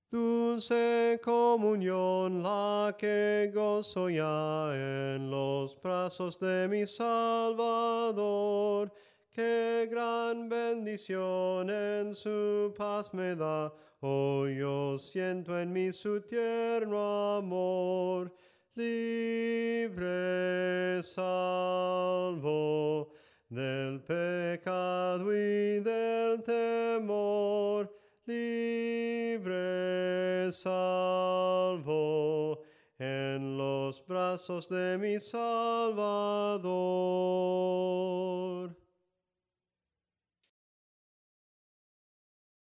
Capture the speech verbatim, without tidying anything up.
Dulce comunión la que gozo ya en los brazos de mi Salvador. Qué gran bendición en su paz me da. Hoy yo siento en mí su tierno amor. Libre salvo del pecado y del temor. Libre salvo en los brazos de mi Salvador.